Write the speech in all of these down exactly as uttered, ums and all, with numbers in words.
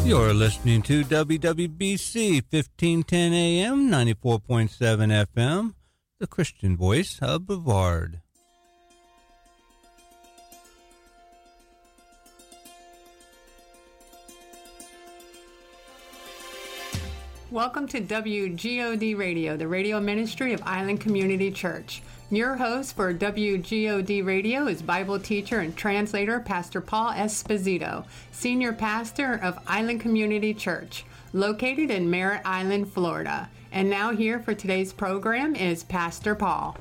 You're listening to W W B C fifteen ten A M, ninety-four point seven F M, the Christian voice of Brevard. Welcome to W G O D Radio, the radio ministry of Island Community Church. Your host for W G O D Radio is Bible teacher and translator Pastor Paul Esposito, senior pastor of Island Community Church, located in Merritt Island, Florida. And now here for today's program is Pastor Paul.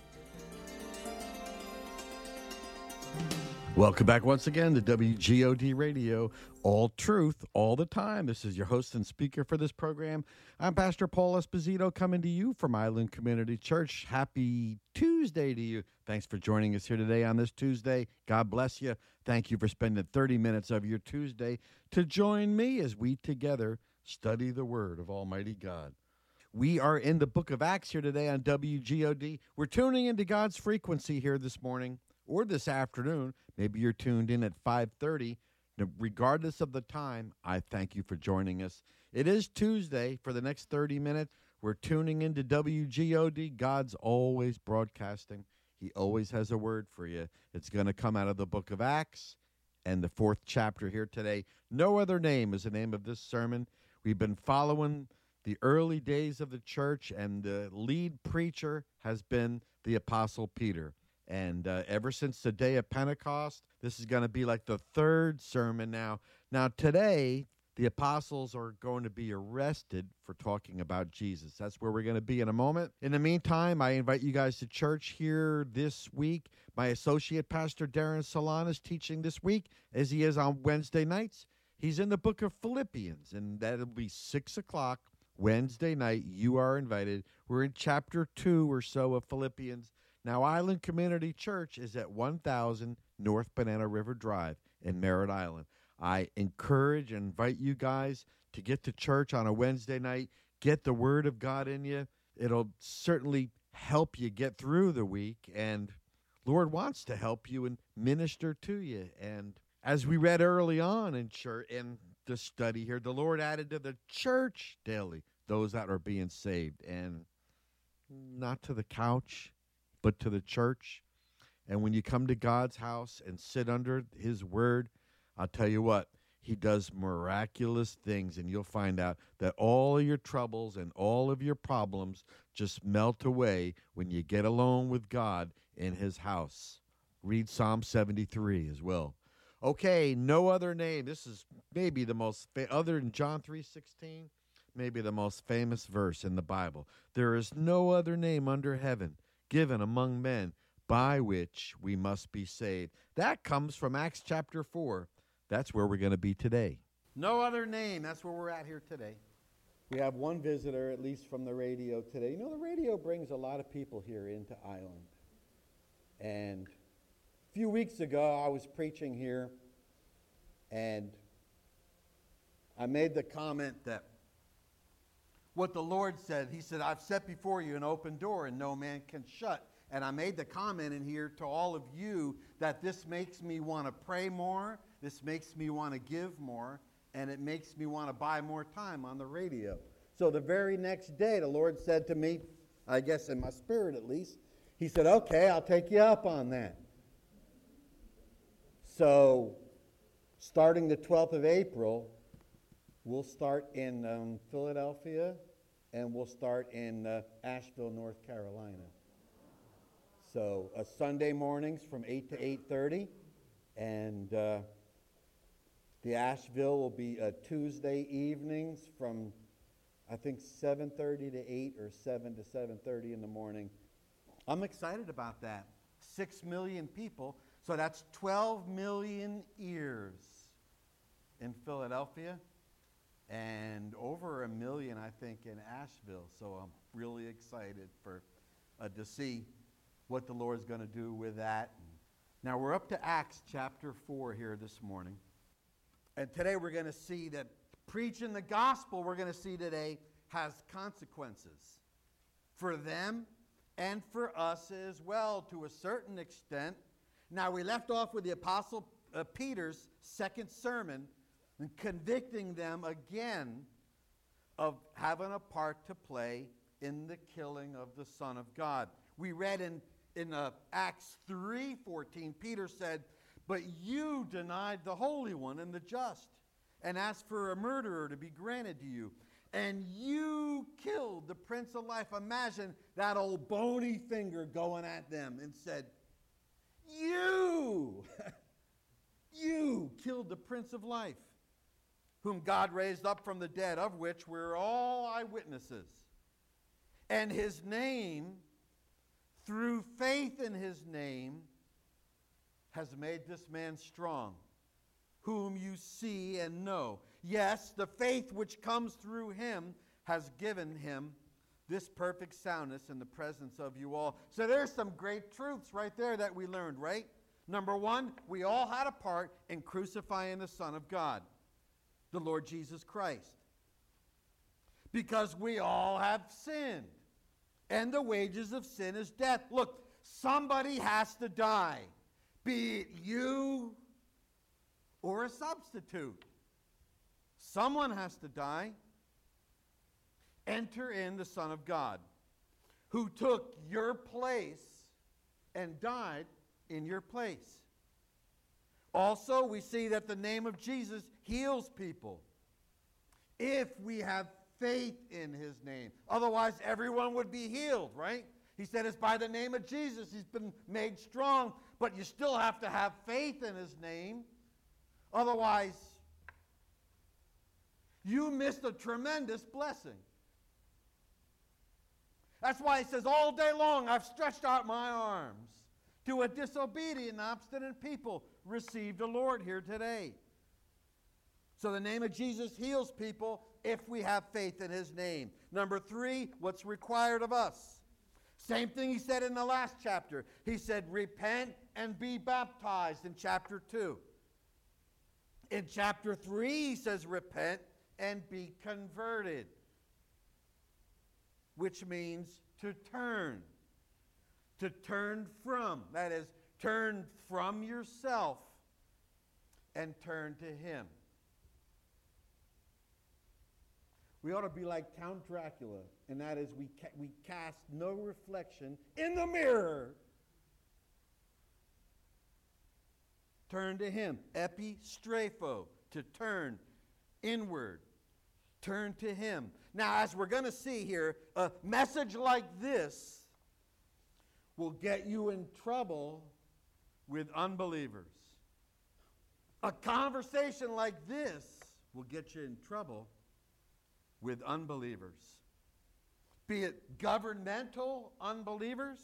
Welcome back once again to W G O D Radio, all truth, all the time. This is your host and speaker for this program. I'm Pastor Paul Esposito, coming to you from Island Community Church. Happy Tuesday to you. Thanks for joining us here today on this Tuesday. God bless you. Thank you for spending thirty minutes of your Tuesday to join me as we together study the Word of Almighty God. We are in the book of Acts here today on W G O D. We're tuning into God's frequency here this morning or this afternoon. Maybe you're tuned in at five thirty. Regardless of the time, I thank you for joining us. It is Tuesday. For the next thirty minutes, we're tuning into W G O D. God's always broadcasting. He always has a word for you. It's going to come out of the book of Acts and the fourth chapter here today. No Other Name is the name of this sermon. We've been following the early days of the church, and the lead preacher has been the Apostle Peter. And uh, ever since the day of Pentecost, this is going to be like the third sermon now. Now, today, the apostles are going to be arrested for talking about Jesus. That's where we're going to be in a moment. In the meantime, I invite you guys to church here this week. My associate pastor, Darren Salon, is teaching this week, as he is on Wednesday nights. He's in the book of Philippians, and that'll be six o'clock Wednesday night. You are invited. We're in chapter two or so of Philippians. Now, Island Community Church is at one thousand North Banana River Drive in Merritt Island. I encourage and invite you guys to get to church on a Wednesday night. Get the Word of God in you. It'll certainly help you get through the week, and Lord wants to help you and minister to you. And as we read early on in church, in the study here, the Lord added to the church daily those that are being saved, and not to the couch, but to the church. And when you come to God's house and sit under his word, I'll tell you what, he does miraculous things, and you'll find out that all of your troubles and all of your problems just melt away when you get alone with God in his house. Read Psalm seventy-three as well. Okay, no other name. This is maybe the most, fa- other than John three sixteen, maybe the most famous verse in the Bible. There is no other name under heaven given among men by which we must be saved. That comes from Acts chapter four. That's where we're going to be today. No other name. That's where we're at here today. We have one visitor, at least from the radio today. You know, the radio brings a lot of people here into Island. And a few weeks ago, I was preaching here, and I made the comment that what the Lord said, he said, I've set before you an open door and no man can shut. And I made the comment in here to all of you that this makes me want to pray more, this makes me want to give more, and it makes me want to buy more time on the radio. So the very next day, the Lord said to me, I guess in my spirit at least, he said, okay, I'll take you up on that. So starting the twelfth of April, we'll start in um, Philadelphia, and we'll start in uh, Asheville, North Carolina. So uh, Sunday mornings from eight to eight thirty, and uh, the Asheville will be uh, Tuesday evenings from, I think, seven thirty to eight or seven to seven thirty in the morning. I'm excited about that. Six million people, so that's twelve million ears in Philadelphia, and over a million, I think, in Asheville. So I'm really excited for uh, to see what the Lord's going to do with that. Now we're up to Acts chapter four here this morning. And today we're going to see that preaching the gospel, we're going to see today, has consequences for them and for us as well to a certain extent. Now we left off with the Apostle uh, Peter's second sermon and convicting them again of having a part to play in the killing of the Son of God. We read in, in uh, Acts three fourteen, Peter said, "But you denied the Holy One and the just, and asked for a murderer to be granted to you. And you killed the Prince of Life." Imagine that old bony finger going at them and said, "You, you killed the Prince of Life, whom God raised up from the dead, of which we're all eyewitnesses. And his name, through faith in his name, has made this man strong, whom you see and know. Yes, the faith which comes through him has given him this perfect soundness in the presence of you all." So there's some great truths right there that we learned, right? Number one, we all had a part in crucifying the Son of God, the Lord Jesus Christ. Because we all have sinned. And the wages of sin is death. Look, somebody has to die. Be it you or a substitute. Someone has to die. Enter in the Son of God, who took your place and died in your place. Also, we see that the name of Jesus heals people if we have faith in his name. Otherwise, everyone would be healed, right? He said it's by the name of Jesus he's been made strong, but you still have to have faith in his name. Otherwise, you missed a tremendous blessing. That's why he says, all day long I've stretched out my arms to a disobedient and obstinate people. Receive the Lord here today. So the name of Jesus heals people if we have faith in his name. Number three, what's required of us? Same thing he said in the last chapter. He said, repent and be baptized in chapter two. In chapter three, he says, repent and be converted, which means to turn. To turn from. That is, turn from yourself and turn to him. We ought to be like Count Dracula, and that is we, ca- we cast no reflection in the mirror. Turn to him. Epistrepho, to turn inward. Turn to him. Now, as we're going to see here, a message like this will get you in trouble with unbelievers. A conversation like this will get you in trouble with unbelievers. Be it governmental unbelievers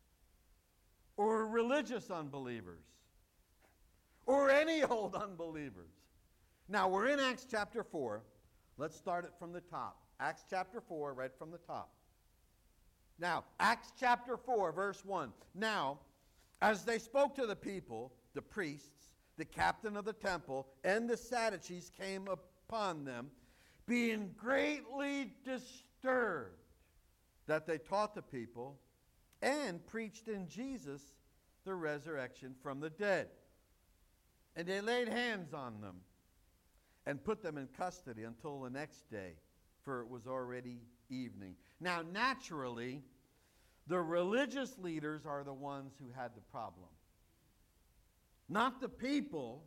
or religious unbelievers or any old unbelievers. Now, we're in Acts chapter four. Let's start it from the top. Acts chapter four, right from the top. Now, Acts chapter four, verse one. Now, as they spoke to the people, the priests, the captain of the temple, and the Sadducees came upon them, being greatly disturbed that they taught the people and preached in Jesus the resurrection from the dead. And they laid hands on them and put them in custody until the next day, for it was already evening. Now, naturally, the religious leaders are the ones who had the problem. Not the people,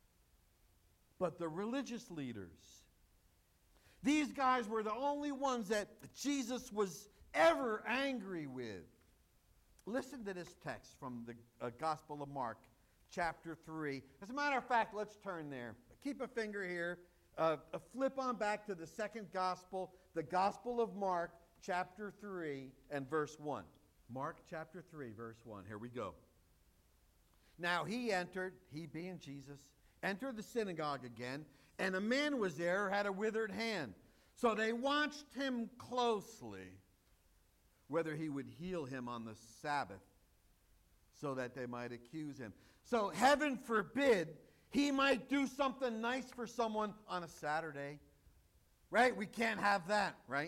but the religious leaders. These guys were the only ones that Jesus was ever angry with. Listen to this text from the uh, Gospel of Mark, chapter three. As a matter of fact, let's turn there. Keep a finger here. Uh, a flip on back to the second Gospel, the Gospel of Mark, chapter three and verse one. Mark chapter three, verse one. Here we go. Now he entered, he being Jesus, entered the synagogue again, and a man was there who had a withered hand. So they watched him closely, whether he would heal him on the Sabbath, so that they might accuse him. So heaven forbid he might do something nice for someone on a Saturday. Right? We can't have that, right?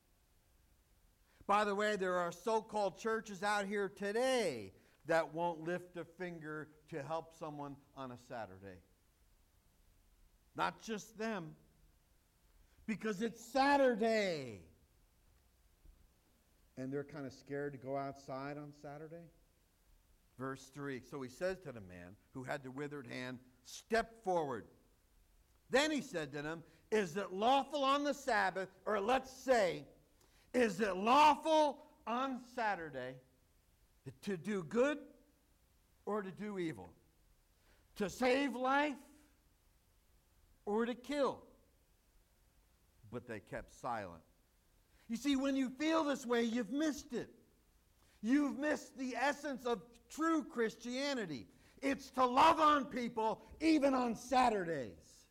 By the way, there are so-called churches out here today that won't lift a finger to help someone on a Saturday. not just them, because it's Saturday. And they're kind of scared to go outside on Saturday. Verse three, so he says to the man who had the withered hand, step forward. Then he said to them, is it lawful on the Sabbath, or let's say, is it lawful on Saturday to do good or to do evil? To save life or to kill? But they kept silent. You see, when you feel this way, you've missed it. You've missed the essence of true Christianity. It's to love on people even on Saturdays.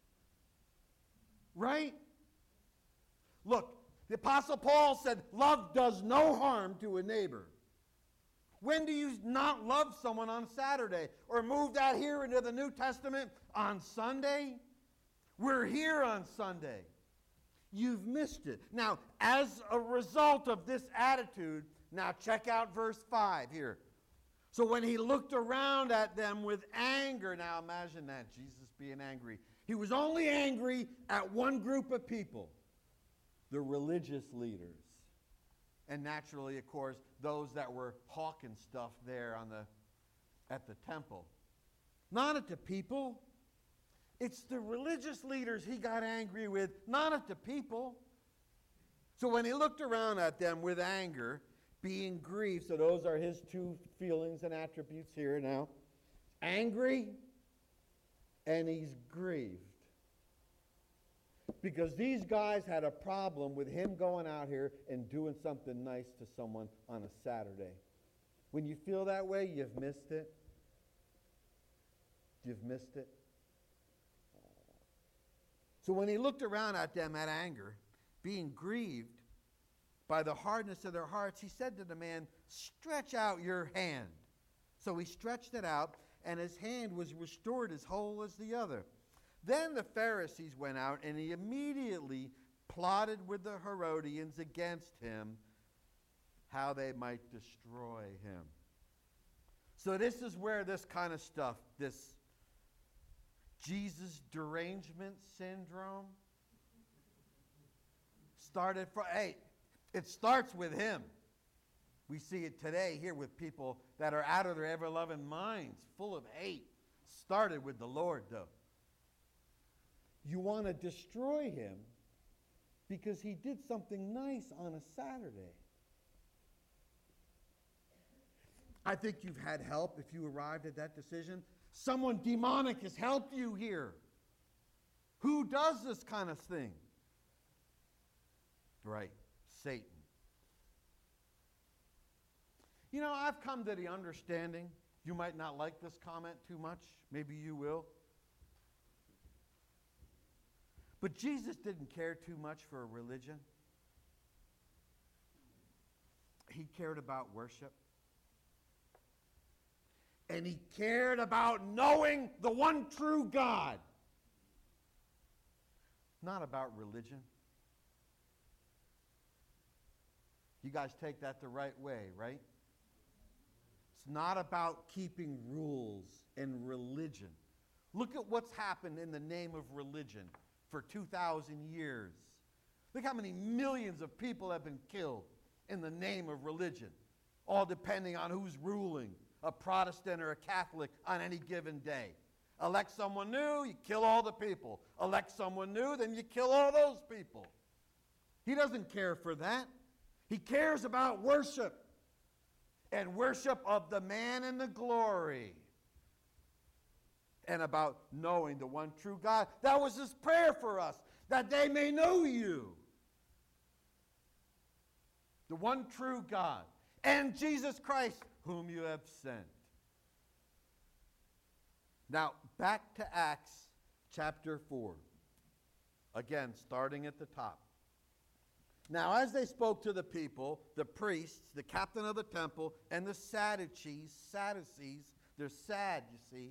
Right? Look, the Apostle Paul said, love does no harm to a neighbor. When do you not love someone on Saturday? Or move that here into the New Testament on Sunday? We're here on Sunday. You've missed it. Now, as a result of this attitude, now check out verse five here. So when he looked around at them with anger, now imagine that, Jesus being angry. He was only angry at one group of people, the religious leaders. And naturally, of course, those that were hawking stuff there on the, at the temple. Not at the people. It's the religious leaders he got angry with, not at the people. So when he looked around at them with anger, being grieved, so those are his two feelings and attributes here now. Angry, and he's grieved. Because these guys had a problem with him going out here and doing something nice to someone on a Saturday. When you feel that way, you've missed it. You've missed it. So when he looked around at them at anger, being grieved by the hardness of their hearts, he said to the man, stretch out your hand. So he stretched it out, and his hand was restored as whole as the other. Then the Pharisees went out, and he immediately plotted with the Herodians against him, how they might destroy him. So this is where this kind of stuff, this Jesus derangement syndrome, started for, hey, it starts with him. We see it today here with people that are out of their ever-loving minds, full of hate. Started with the Lord, though. You want to destroy him because he did something nice on a Saturday. I think you've had help if you arrived at that decision. Someone demonic has helped you here. Who does this kind of thing? Right, Satan. You know, I've come to the understanding, you might not like this comment too much, maybe you will. But Jesus didn't care too much for a religion. He cared about worship. And he cared about knowing the one true God. Not about religion. You guys take that the right way, right? It's not about keeping rules and religion. Look at what's happened in the name of religion for two thousand years. Look how many millions of people have been killed in the name of religion, all depending on who's ruling, a Protestant or a Catholic on any given day. Elect someone new, you kill all the people. Elect someone new, then you kill all those people. He doesn't care for that. He cares about worship, and worship of the man in the glory, and about knowing the one true God. That was his prayer for us, that they may know you, the one true God, and Jesus Christ, whom you have sent. Now, back to Acts chapter four. Again, starting at the top. Now, as they spoke to the people, the priests, the captain of the temple, and the Sadducees, Sadducees, they're sad, you see.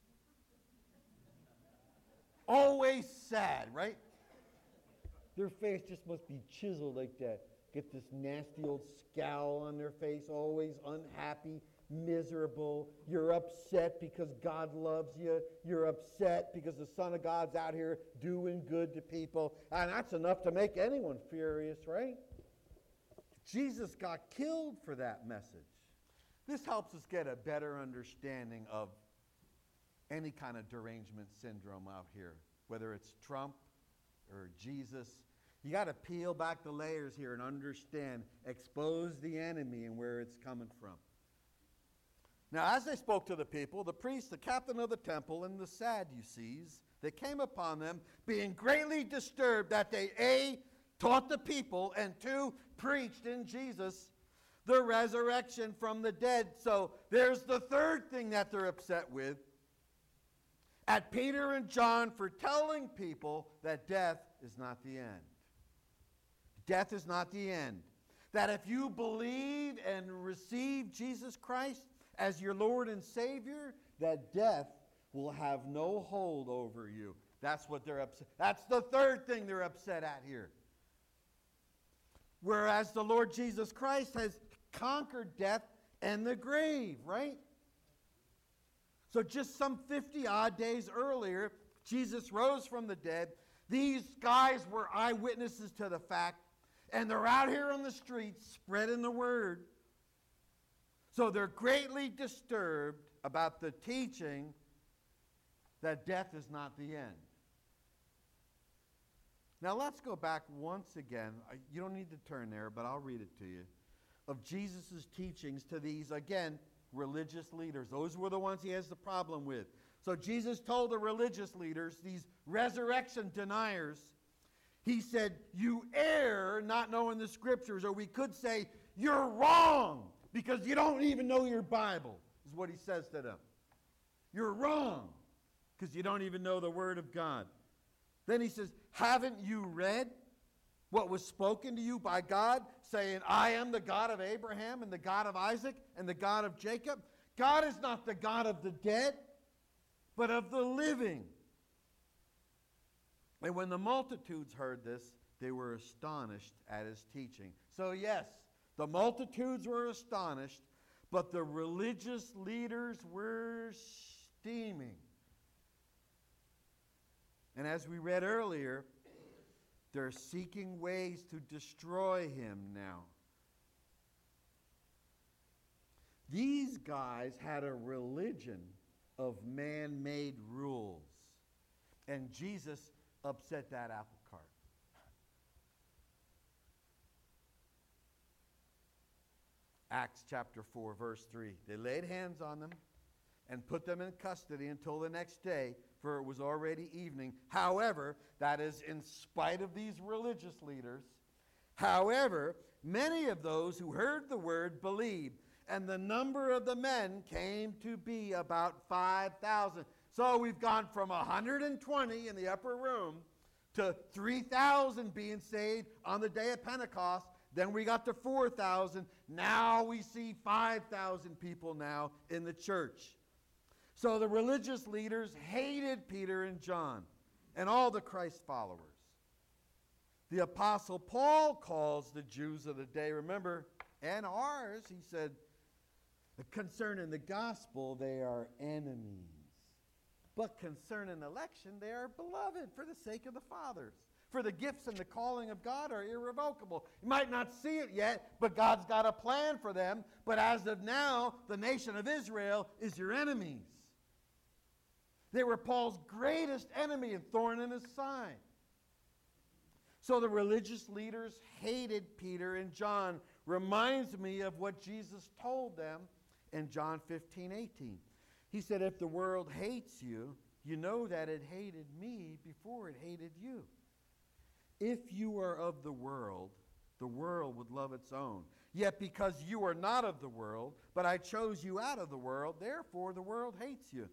Always sad, right? Their face just must be chiseled like that. Get this nasty old scowl on their face, always unhappy, miserable. You're upset because God loves you. You're upset because the Son of God's out here doing good to people. And that's enough to make anyone furious, right? Jesus got killed for that message. This helps us get a better understanding of any kind of derangement syndrome out here, whether it's Trump or Jesus. You got to peel back the layers here and understand, expose the enemy and where it's coming from. Now, as they spoke to the people, the priest, the captain of the temple, and the Sadducees, they came upon them, being greatly disturbed that they, A, taught the people, and two, preached in Jesus the resurrection from the dead. So there's the third thing that they're upset with. At Peter and John for telling people that death is not the end. Death is not the end. That if you believe and receive Jesus Christ as your Lord and Savior, that death will have no hold over you. That's what they're upset. That's the third thing they're upset at here. Whereas the Lord Jesus Christ has conquered death and the grave, right? So just some fifty odd days earlier, Jesus rose from the dead. These guys were eyewitnesses to the fact, and they're out here on the streets spreading the word. So they're greatly disturbed about the teaching that death is not the end. Now let's go back once again. You don't need to turn there, but I'll read it to you. Of Jesus' teachings to these, again, religious leaders. Those were the ones he has the problem with. So Jesus told the religious leaders, these resurrection deniers, he said, you err not knowing the scriptures, or we could say, you're wrong because you don't even know your Bible, is what he says to them. You're wrong because you don't even know the Word of God. Then he says, haven't you read what was spoken to you by God, saying, I am the God of Abraham and the God of Isaac and the God of Jacob? God is not the God of the dead, but of the living. And when the multitudes heard this, they were astonished at his teaching. So yes, the multitudes were astonished, but the religious leaders were steaming. And as we read earlier, they're seeking ways to destroy him now. These guys had a religion of man-made rules. And Jesus upset that apple cart. Acts chapter four, verse three. They laid hands on them and put them in custody until the next day, for it was already evening. However, that is in spite of these religious leaders. However, many of those who heard the word believed, and the number of the men came to be about five thousand. So we've gone from one hundred twenty in the upper room to three thousand being saved on the day of Pentecost. Then we got to four thousand. Now we see five thousand people now in the church. So the religious leaders hated Peter and John and all the Christ followers. The Apostle Paul calls the Jews of the day, remember, and ours, he said, concerning the gospel, they are enemies. But concerning election, they are beloved for the sake of the fathers. For the gifts and the calling of God are irrevocable. You might not see it yet, but God's got a plan for them. But as of now, the nation of Israel is your enemies. They were Paul's greatest enemy and thorn in his side. So the religious leaders hated Peter and John. Reminds me of what Jesus told them in John fifteen, eighteen. He said, if the world hates you, you know that it hated me before it hated you. If you are of the world, the world would love its own. Yet because you are not of the world, but I chose you out of the world, therefore the world hates you.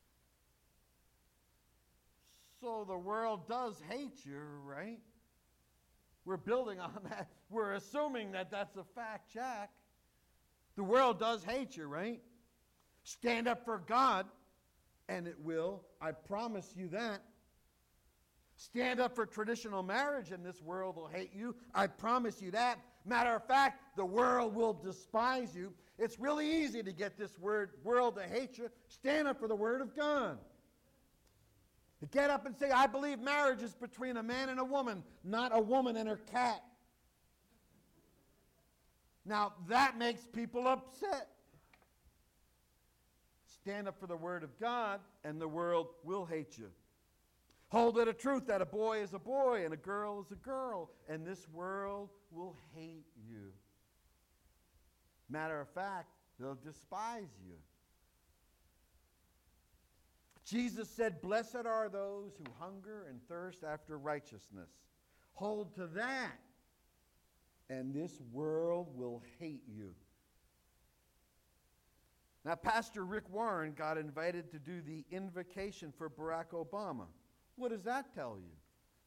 So the world does hate you, right? We're building on that. We're assuming that that's a fact, Jack. The world does hate you, right? Stand up for God, and it will. I promise you that. Stand up for traditional marriage, and this world will hate you. I promise you that. Matter of fact, the world will despise you. It's really easy to get this word world to hate you. Stand up for the Word of God. To get up and say, I believe marriage is between a man and a woman, not a woman and her cat. Now, that makes people upset. Stand up for the Word of God, and the world will hate you. Hold it a truth that a boy is a boy and a girl is a girl, and this world will hate you. Matter of fact, they'll despise you. Jesus said, blessed are those who hunger and thirst after righteousness. Hold to that, and this world will hate you. Now, Pastor Rick Warren got invited to do the invocation for Barack Obama. What does that tell you?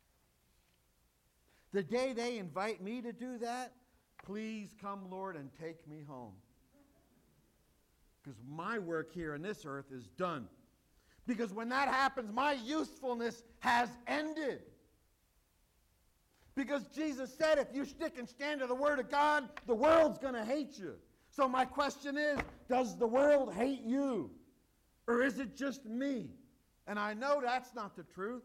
The day they invite me to do that, please come, Lord, and take me home. Because my work here on this earth is done. Because when that happens, my usefulness has ended. Because Jesus said, if you stick and stand to the Word of God, the world's going to hate you. So my question is, does the world hate you? Or is it just me? And I know that's not the truth.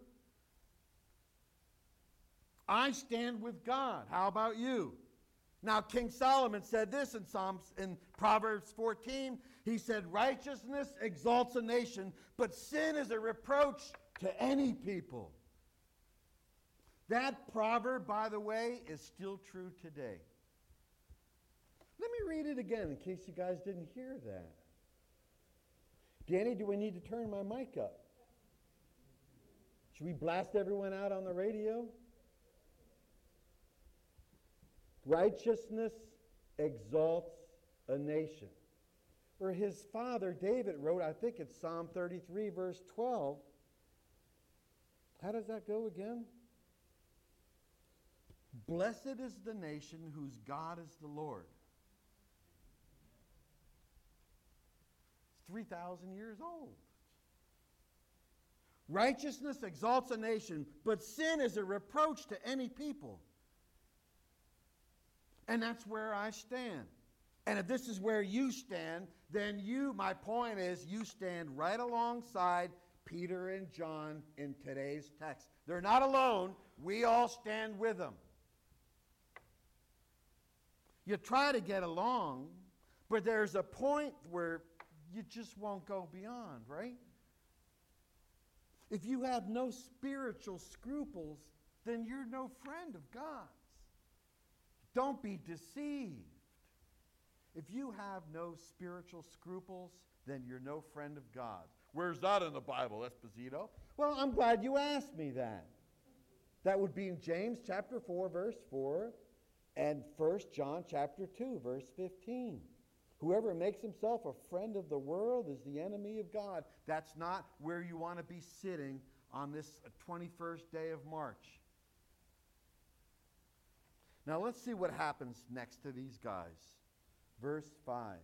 I stand with God. How about you? Now, King Solomon said this in Psalms, in Proverbs fourteen. He said, righteousness exalts a nation, but sin is a reproach to any people. That proverb, by the way, is still true today. Let me read it again in case you guys didn't hear that. Danny, do we need to turn my mic up? Should we blast everyone out on the radio? Righteousness exalts a nation. Or his father David wrote, I think it's Psalm thirty-three, verse twelve. How does that go again? Blessed is the nation whose God is the Lord. It's three thousand years old. Righteousness exalts a nation, but sin is a reproach to any people. And that's where I stand. And if this is where you stand, then you, my point is, you stand right alongside Peter and John in today's text. They're not alone. We all stand with them. You try to get along, but there's a point where you just won't go beyond, right? If you have no spiritual scruples, then you're no friend of God's. Don't be deceived. If you have no spiritual scruples, then you're no friend of God's. Where's that in the Bible, Esposito? Well, I'm glad you asked me that. That would be in James chapter four, verse four, and First John chapter two, verse fifteen. Whoever makes himself a friend of the world is the enemy of God. That's not where you want to be sitting on this twenty-first day of March. Now let's see what happens next to these guys. Verse five.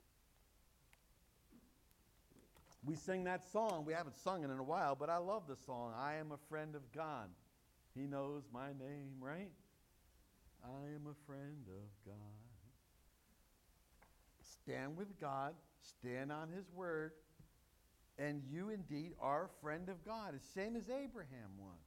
We sing that song. We haven't sung it in a while, but I love the song. I am a friend of God. He knows my name, right? I am a friend of God. Stand with God. Stand on His word. And you indeed are a friend of God. It's the same as Abraham was.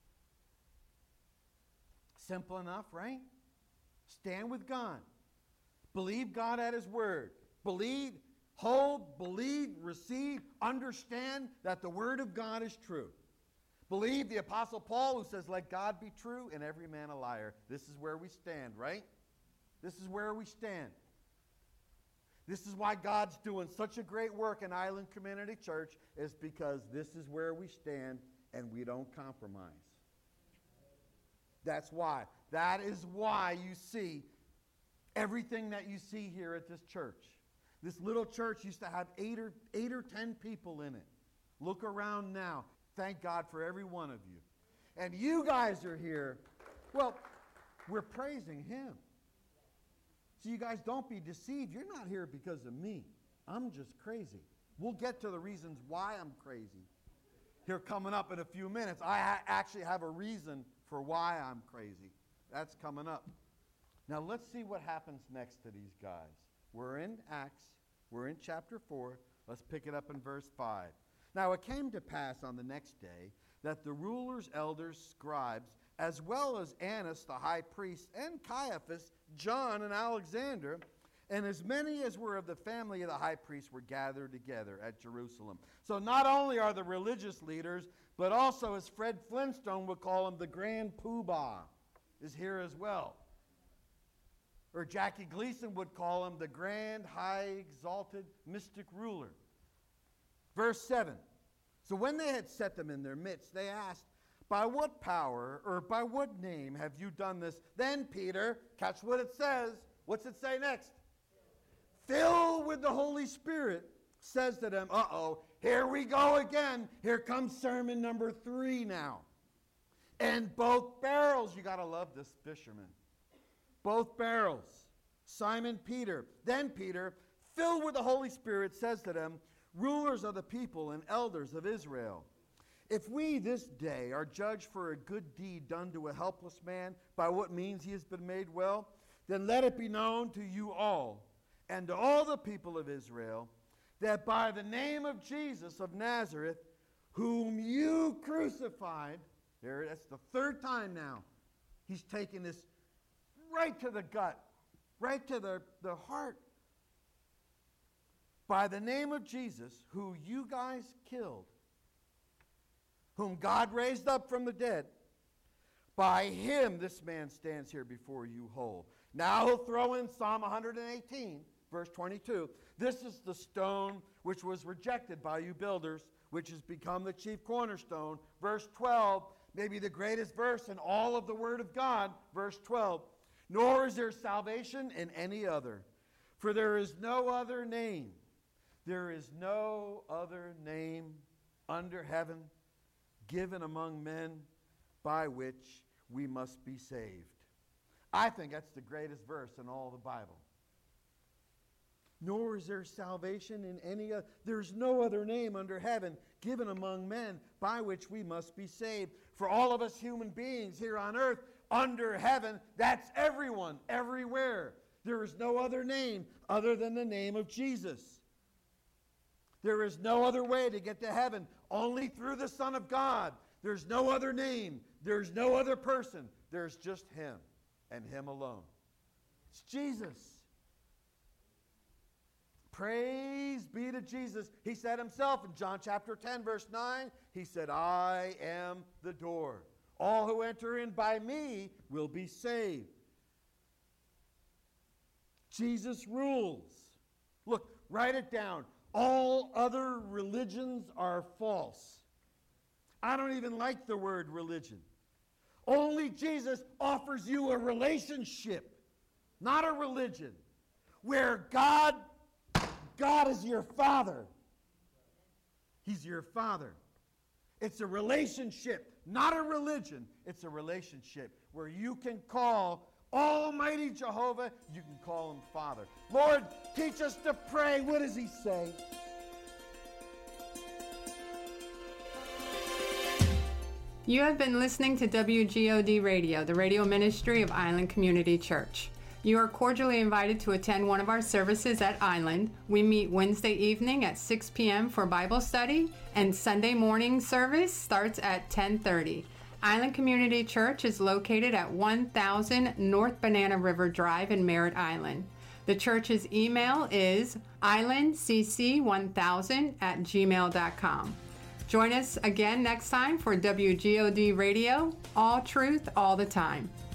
Simple enough, right? Stand with God. Believe God at His word. Believe, hold, believe, receive, understand that the word of God is true. Believe the Apostle Paul who says, let God be true and every man a liar. This is where we stand, right? This is where we stand. This is why God's doing such a great work in Island Community Church, is because this is where we stand and we don't compromise. That's why. That is why you see everything that you see here at this church. This little church used to have eight or, eight or ten people in it. Look around now. Thank God for every one of you. And you guys are here. Well, we're praising Him. So you guys don't be deceived. You're not here because of me. I'm just crazy. We'll get to the reasons why I'm crazy here coming up in a few minutes. I ha- actually have a reason for why I'm crazy. That's coming up. Now let's see what happens next to these guys. We're in Acts. We're in chapter four. Let's pick it up in verse five. Now it came to pass on the next day that the rulers, elders, scribes, as well as Annas the high priest, and Caiaphas, John, and Alexander, and as many as were of the family of the high priest were gathered together at Jerusalem. So not only are the religious leaders, but also, as Fred Flintstone would call him, the Grand Poobah is here as well. Or Jackie Gleason would call him the Grand High Exalted Mystic Ruler. Verse seven. So when they had set them in their midst, they asked, by what power or by what name have you done this? Then Peter, catch what it says. What's it say next? Filled with the Holy Spirit, says to them, uh-oh, here we go again. Here comes sermon number three now. And both barrels, you got to love this fisherman. Both barrels, Simon Peter. Then Peter, filled with the Holy Spirit, says to them, rulers of the people and elders of Israel, if we this day are judged for a good deed done to a helpless man, by what means he has been made well, then let it be known to you all and to all the people of Israel that by the name of Jesus of Nazareth, whom you crucified, there, that's the third time now, he's taken this right to the gut, right to the, the heart. By the name of Jesus, who you guys killed, whom God raised up from the dead, by him this man stands here before you whole. Now he'll throw in Psalm one eighteen, verse twenty-two. This is the stone which was rejected by you builders, which has become the chief cornerstone. Verse twelve, maybe the greatest verse in all of the Word of God. Verse twelve, nor is there salvation in any other, for there is no other name. There is no other name under heaven given among men by which we must be saved. I think that's the greatest verse in all the Bible. Nor is there salvation in any other. There's no other name under heaven given among men by which we must be saved. For all of us human beings here on earth, under heaven, that's everyone, everywhere. There is no other name other than the name of Jesus. There is no other way to get to heaven, only through the Son of God. There's no other name. There's no other person. There's just him and him alone. It's Jesus. Praise be to Jesus. He said himself in John chapter ten, verse nine, he said, I am the door. All who enter in by me will be saved. Jesus rules. Look, write it down. All other religions are false. I don't even like the word religion. Only Jesus offers you a relationship, not a religion, where God, God is your Father. He's your Father. It's a relationship, not a religion. It's a relationship where you can call Almighty Jehovah, you can call him Father. Lord, teach us to pray. What does he say? You have been listening to W G O D Radio, the radio ministry of Island Community Church. You are cordially invited to attend one of our services at Island. We meet Wednesday evening at six p.m. for Bible study, and Sunday morning service starts at ten thirty. Island Community Church is located at one thousand North Banana River Drive in Merritt Island. The church's email is island c c one thousand at gmail dot com. Join us again next time for W G O D Radio, all truth, all the time.